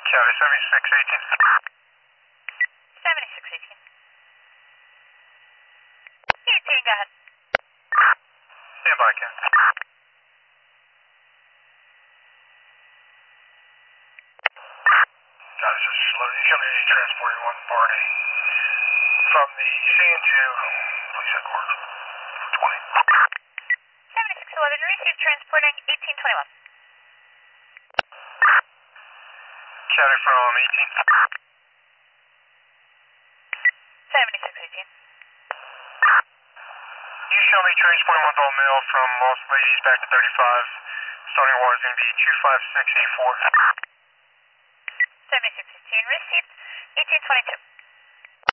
County 7618. 7618. 18, go ahead. Stand by, Ken. County, this is Loading. Show me transporting one party from the Sanju police headquarters. 20. 7611, receive transporting 1821. County from 18. 7618. You show me transporting one adult male from Lost Ladies back to 35. Starting war is going to be 25684. 7618, received 1822.